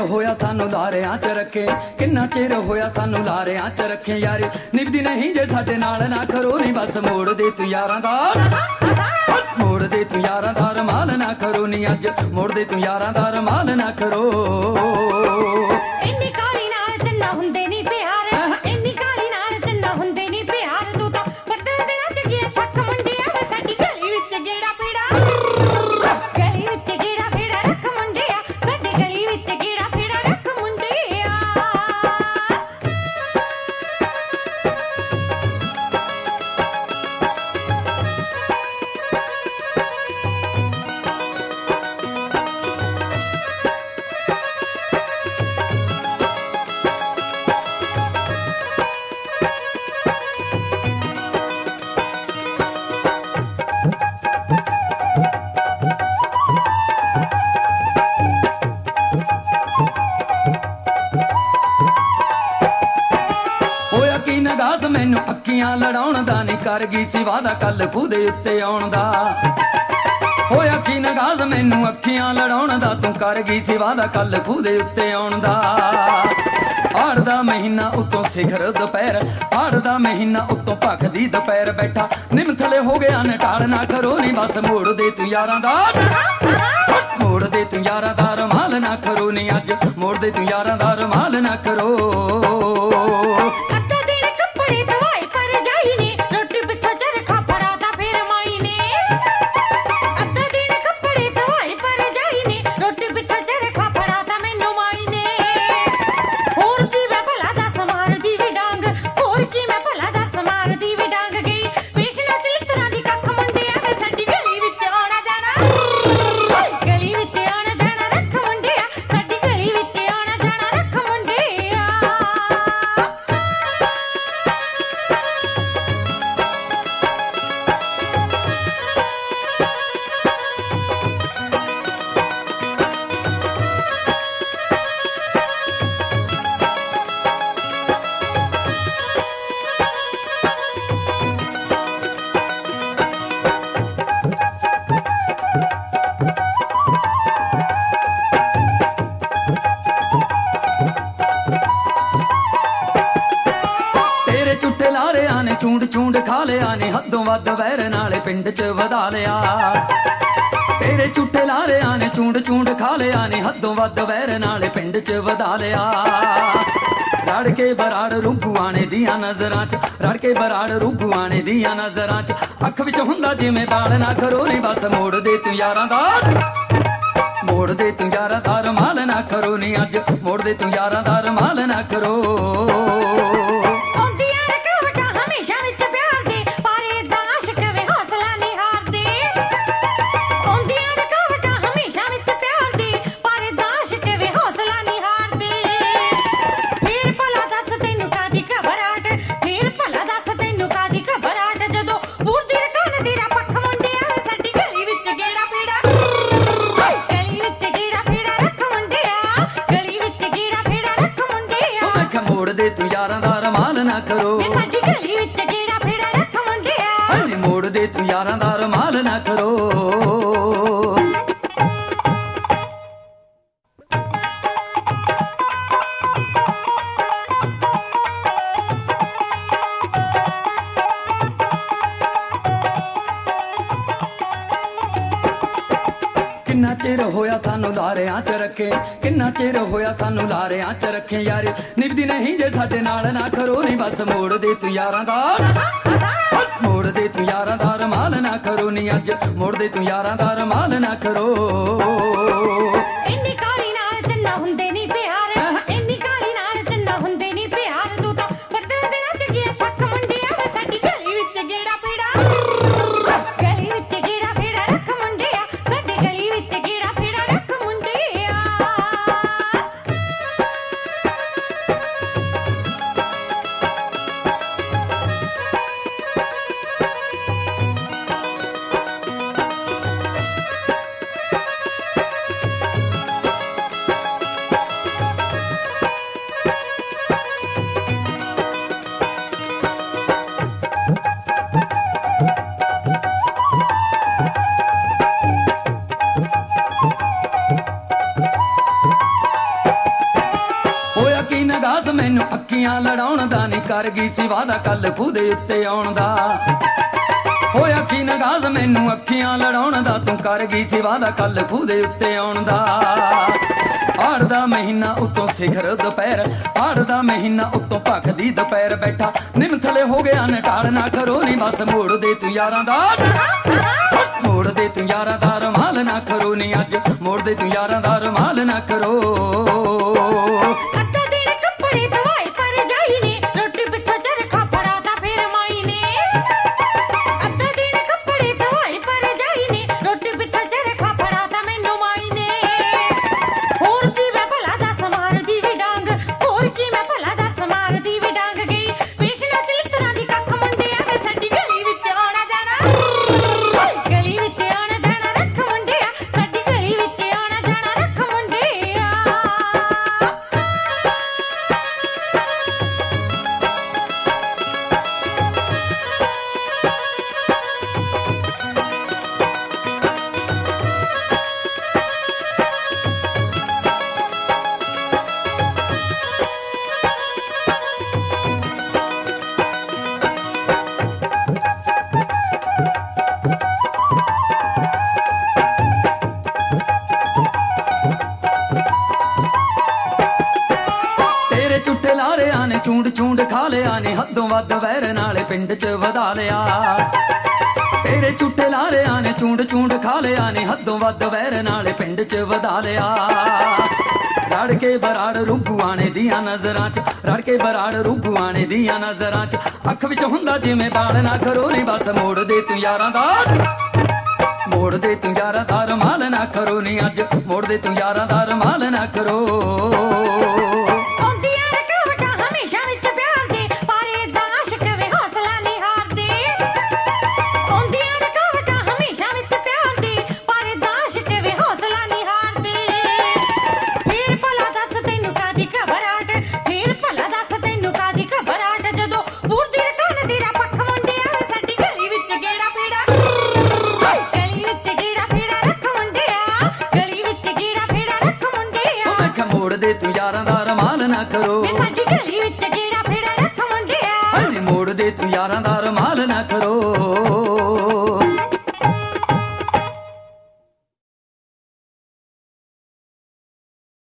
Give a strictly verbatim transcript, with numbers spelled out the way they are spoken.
ਹੋਇਆ ਸਾਨੂੰ ਲਾਰਿਆਂ 'ਚ ਰੱਖੇ, ਕਿੰਨਾ ਚਿਰ ਹੋਇਆ ਸਾਨੂੰ ਲਾਰਿਆਂ 'ਚ ਰੱਖੇ ਯਾਰੀ ਨਿਭਦੀ ਨਹੀਂ ਜੇ ਸਾਡੇ ਨਾਲ ਨਾ ਕਰੋ ਨੀ ਬਸ ਮੋੜ ਦੇ ਤੂੰ ਯਾਰਾਂ ਦਾ, ਮੋੜ ਦੇ ਤੂੰ ਯਾਰਾਂ ਦਾ ਰਮਾਲ ਨਾ ਕਰੋ ਨੀ ਅੱਜ, ਮੋੜ ਦੇ ਤੂੰ ਯਾਰਾਂ ਦਾ ਰਮਾਲ ਨਾ ਕਰੋ। ਇੰਨੀ ਕਾਲੀ ਨਾਲ ਚੰਨਾ ਹੁੰਦੇ ਨੀ ਪਿਆਰ, ਇੰਨੀ ਕਾਲੀ ਨਾਲ ਚੰਨਾ ਹੁੰਦੇ ਨੀ ਪਿਆਰ, ਤੂੰ ਤਾਂ ਬੱਦਲ ਦੇ ਨੱਚ ਗਿਆ ਥੱਕ ਮੁੰਡਿਆ ਵੇ ਸਾਡੀ ਗਲੀ ਵਿੱਚ ਗੇੜਾ ਪੀੜਾ, ਗਲੀ ਵਿੱਚ ਗੇੜਾ ਪੀੜਾ ਰੱਖ ਮੁੰਡਿਆ, ਸਾਡੀ ਗਲੀ ਵਿੱਚ ਗੇੜਾ ਪੀੜਾ ਰੱਖ ਮੁੰਡਿਆ। ਨਗਾਸ ਮੈਨੂੰ ਅੱਖੀਆਂ ਲੜਾਉਣ ਦਾ ਨੀ ਕਰ ਗਈ ਸੀ ਵਾਦਾ ਕੱਲ ਖੂਦੇ ਉੱਤੇ ਆਉਣ ਦਾ, ਹੋਇਆ ਕੀ ਨਗਾਸ ਮੈਨੂੰ ਅੱਖੀਆਂ ਲੜਾਉਣ ਦਾ, ਤੂੰ ਕਰ ਗਈ ਸੀ ਵਾਦਾ ਕੱਲ ਖੂਦੇ ਉੱਤੇ ਆਉਣ ਦਾ। ਹਾੜ ਦਾ ਮਹੀਨਾ ਉਤੋਂ ਸਿਖਰ ਦੁਪਹਿਰ, ਹਾੜ ਦਾ ਮਹੀਨਾ ਉਤੋਂ ਭਖਦੀ ਦੁਪਹਿਰ, ਬੈਠਾ ਨਿੰਮ ਥਲੇ ਹੋ ਗਿਆ ਨਟਾਲ ਨਾ ਕਰੋ ਨੀ ਬਸ ਮੋੜ ਦੇ ਤੂੰ ਯਾਰਾਂ ਦਾ, ਮੋੜ ਦੇ ਤੂੰ ਯਾਰਾਂ ਦਾ ਰਮਾਲ ਨਾ ਕਰੋ ਨੀ ਅੱਜ, ਮੋੜ ਦੇ ਤੂੰ ਯਾਰਾਂ ਦਾ ਰਮਾਲ ਨਾ ਕਰੋ। ਚੂੰਡ ਚੂੰਡ ਖਾ ਲਿਆ ਨੇ ਹੱਦੋਂ ਵੱਧ ਵੈਰ ਨਾਲੇ ਪਿੰਡ 'ਚ ਵਧਾ ਲਿਆ, ਤੇਰੇ ਝੂਠੇ ਲਾਰਿਆਂ ਨੇ ਚੂੰਡ ਚੂੰਡ ਖਾ ਲਿਆ ਨੇ ਹੱਦੋਂ ਵੱਧ ਵੈਰ ਨਾਲੇ ਪਿੰਡ 'ਚ ਵਧਾ ਲਿਆ। ਰੜ ਕੇ ਬਰਾੜ ਰੂਪੂਆਣੇ ਦੀਆਂ ਨਜ਼ਰਾਂ 'ਚ, ਰੜ ਕੇ ਬਰਾੜ ਰੂਪੂਆਣੇ ਦੀਆਂ ਨਜ਼ਰਾਂ 'ਚ, ਅੱਖ ਵਿੱਚ ਹੁੰਦਾ ਜਿਵੇਂ ਬਾਲ ਨਾ ਕਰੋ ਨੀ ਬਸ ਮੋੜ ਦੇ ਤੂੰ ਯਾਰਾਂ ਦਾ, ਮੋੜ ਦੇ ਤੂੰ ਯਾਰਾਂ ਦਾ ਰਮਾਲ ਨਾ ਕਰੋ ਨੀ ਅੱਜ, ਮੋੜ ਦੇ ਤੂੰ ਯਾਰਾਂ ਦਾ ਰਮਾਲ ਨਾ ਕਰੋ। ਮੋੜ ਦੇ ਤੂੰ ਯਾਰਾਂ ਦਾ ਰਮਾਲ ਨਾ ਕਰੋ, ਸਾਡੀ ਗਲੀ ਵਿੱਚ ਗੇੜਾ ਫੇੜਾ ਰੱਖ ਮੁੰਡਿਆ, ਮੋੜ ਦੇ ਤੂੰ ਯਾਰਾਂ ਦਾ ਰਮਾਲ ਨਾ ਕਰੋ। ਕਿੰਨਾ ਚਿਰ ਹੋਇਆ ਸਾਨੂੰ ਲਾਰਿਆਂ 'ਚ ਰੱਖੇ, ਕਿੰਨਾ ਚਿਰ ਹੋਇਆ ਸਾਨੂੰ ਲਾਰਿਆਂ 'ਚ ਰੱਖੇ ਯਾਰੀ ਨਿਭਦੀ ਨਹੀਂ ਜੇ ਸਾਡੇ ਨਾਲ ਨਾ ਕਰੋ ਨੀ ਬਸ ਮੋੜ ਦੇ ਤੂੰ ਯਾਰਾਂ ਦਾ, ਮੋੜ ਦੇ ਤੂੰ ਯਾਰਾਂ ਦਾ ਰਮਾਲ ਨਾ ਕਰੋ ਨੀ ਅੱਜ, ਮੋੜ ਦੇ ਤੂੰ ਯਾਰਾਂ ਦਾ ਰਮਾਲ ਨਾ ਕਰੋ। ਇੰਨੀ ਕਾਲੀ ਨਾਲ ਚੰਨਾ ਹੁੰਦੇ ਨੀ ਪਿਆਰ, ਇੰਨੀ ਕਾਲੀ ਨਾਲ ਚੰਨਾ ਹੁੰਦੇ ਨੀ ਪਿਆਰ, ਤੂੰ ਤਾਂ ਬੱਦਲ ਦੇ ਨੱਚ ਗਿਆ ਥੱਕ ਮੁੰਡਿਆ ਵੇ ਸਾਡੀ ਗਲੀ ਵਿੱਚ ਗੇੜਾ ਪੀੜਾ, ਗਲੀ ਵਿੱਚ ਗੇੜਾ ਪੀੜਾ ਰੱਖ ਮੁੰਡਿਆ, ਸਾਡੀ ਗਲੀ ਵਿੱਚ ਗੇੜਾ ਪੀੜਾ ਰੱਖ ਮੁੰਡਿਆ। ਮੈਨੂੰ ਅੱਖੀਆਂ ਲੜਾਉਣ ਦਾ ਨੀ ਕਰ ਗਈ ਸੀ ਵਾਦਾ ਕੱਲ ਖੂਦੇ ਉੱਤੇ ਆਉਣ ਦਾ ਹੋਇਆ ਕੀ ਨਗਾਜ਼ ਮੈਨੂੰ ਅੱਖੀਆਂ ਲੜਾਉਣ ਦਾ ਤੂੰ ਕਰ ਗਈ ਸੀ ਵਾਦਾ ਕੱਲ ਖੂਦੇ ਉੱਤੇ ਆਉਣ ਦਾ ਹਾੜ ਦਾ ਮਹੀਨਾ ਉਤੋਂ ਸਿਖਰ ਦੁਪਹਿਰ ਹਾੜ ਦਾ ਮਹੀਨਾ ਉਤੋਂ ਭਖਦੀ ਦੁਪਹਿਰ ਬੈਠਾ ਨਿੰਮ ਥਲੇ ਹੋ ਗਿਆ ਨਟਾਲ ਨਾ ਕਰੋ ਨੀ ਬਸ ਮੋੜ ਦੇ ਤੂੰ ਯਾਰਾਂ ਦਾ ਮੋੜ ਦੇ ਤੂੰ ਯਾਰਾਂ ਦਾ ਰਮਾਲ ਨਾ ਕਰੋ ਨੀ ਅੱਜ ਮੋੜ ਦੇ ਤੂੰ ਯਾਰਾਂ ਦਾ ਰਮਾਲ ਨਾ ਕਰੋ ਅੱਧਾ ਦਿਨ ਕੱਪੜੇ ਧਵਾਏ ਪਰ ਜਾਈ ਨੇ ਰੋਟੀ ਪਿੱਛੇ ਚਰਖਾ ਫੜਾਤਾ ਫਿਰ ਮਾਈ ਨੇ ਅੱਧਾ ਦਿਨ ਕੱਪੜੇ ਧਵਾਏ ਪਰ ਜਾਈ ਨੇ ਰੋਟੀ ਪਿੱਛੇ ਚਰਖਾ ਫੜਾਤਾ ਮੈਨੂੰ ਮਾਈ ਨੇ ਹੋਰ ਕੀ ਮੈਂ ਭਲਾ ਦੱਸ ਮਾਰਦੀ ਵੀ ਡਾਂਗ ਹੋਰ ਕੀ ਮੈਂ ਭਲਾ ਦੱਸ ਮਾਰਦੀ ਵੀ ਡਾਂਗ ਗਈ ਪਿਛਲੇ ਚਲਿੱਤਰਾਂ ਦੀ ਕੱਖ ਮੁੰਡਿਆਂ ਵੇ ਸਾਡੀ ਗਲੀ ਵਿੱਚ ਆਉਣਾ ਜਾਣਾ ਗਲੀ ਵਿੱਚ ਆਉਣਾ ਜਾਣਾ ਰੱਖ ਮੁੰਡਿਆ ਸਾਡੀ ਗਲੀ ਵਿੱਚ ਆਉਣਾ ਜਾਣਾ ਰੱਖ ਮੁੰਡਿਆ ਤੇਰੇ ਝੂਠੇ ਲਾਰਿਆਂ ਨੇ ਚੂੰਡ ਚੂੰਡ ਖਾ ਲਿਆ ਨੇ ਹੱਦੋਂ ਵੱਧ ਵੈਰ ਨਾਲੇ ਪਿੰਡ 'ਚ ਵਧਾ ਲਿਆ ਤੇਰੇ ਝੂਠੇ ਲਾਰਿਆਂ ਨੇ ਚੂੰਡ ਚੂੰਡ ਖਾ ਲਿਆ ਨੇ ਹੱਦੋਂ ਵੱਧ ਵੈਰ ਨਾਲੇ ਪਿੰਡ 'ਚ ਵਧਾ ਲਿਆ ਰੜ ਕੇ ਬਰਾੜ ਰੂਗੂਆਣੇ ਦੀਆਂ ਨਜ਼ਰਾਂ 'ਚ ਰੜ ਕੇ ਬਰਾੜ ਰੂਗੂਆਣੇ ਦੀਆਂ ਨਜ਼ਰਾਂ 'ਚ ਅੱਖ ਵਿੱਚ ਹੁੰਦਾ ਜਿਵੇਂ ਬਾਲ ਨਾ ਕਰੋ ਨੀ ਬਸ ਮੋੜ ਦੇ ਤੂੰ ਯਾਰਾਂ ਦਾ ਮੋੜ ਦੇ ਤੂੰ ਯਾਰਾਂ ਦਾ ਰਮਾਲ ਨਾ ਕਰੋ ਨੀ ਅੱਜ ਮੋੜ ਦੇ ਤੂੰ ਯਾਰਾਂ ਦਾ ਰਮਾਲ ਨਾ ਕਰੋ ਆਉਂਦੀਆਂ ਰਕਾਵਟਾਂ ਹਮੇਸ਼ਾ ਵਿੱਚ ਪਿਆਰ ਦੇ ਪਰ ਏਦਾਂ ਆਸ਼ਿਕ ਵੇ ਹੌਸਲਾ ਨਹੀਂ ਹਾਰਦੇ ਆਉਂਦੀਆਂ ਰਕਾਵਟਾਂ ਹਮੇਸ਼ਾ ਵਿੱਚ ਪਿਆਰ ਦੇ ਪਰ ਏਦਾਂ ਆਸ਼ਿਕ ਵੇ ਹੌਸਲਾ ਨਹੀਂ ਹਾਰਦੇ ਫੇਰ ਭਲਾ ਦੱਸ ਤੈਨੂੰ ਕਾਦੀ ਘਬਰਾਹਟ ਫੇਰ ਭਲਾ ਦੱਸ ਤੈਨੂੰ ਕਾਦੀ ਘਬਰਾਹਟ ਜਦੋਂ ਬੁਰਦੀ ਰਕਾਨ ਤੇਰਾ ਪੱਖ ਮੁੰਡਿਆ ਸਾਡੀ ਗਲੀ ਵਿੱਚ ਗੇੜਾ ਪੀੜਾ ਗਲੀ ਵਿੱਚ ਗੇੜਾ ਪੀੜਾ ਰੱਖ ਮੁੰਡਿਆ ਗਲੀ ਵਿੱਚ ਗੇੜਾ ਪੀੜਾ ਰੱਖ ਮੁੰਡਿਆ ਮੈਂ ਕਿਹਾ ਮੋੜ ਦੇ ਤੂੰ ਯਾਰਾਂ ਦਾ ਰਮਾਲ ਨਾ ਕਰੋ ਵੇ ਸਾਡੀ ਗਲੀ ਵਿੱਚ ਗੇੜਾ ਪੀੜਾ ਰੱਖ ਮੁੰਡਿਆ ਮੋੜ ਦੇ ਤੂੰ ਯਾਰਾਂ ਦਾ ਰਮਾਲ ਨਾ ਕਰੋ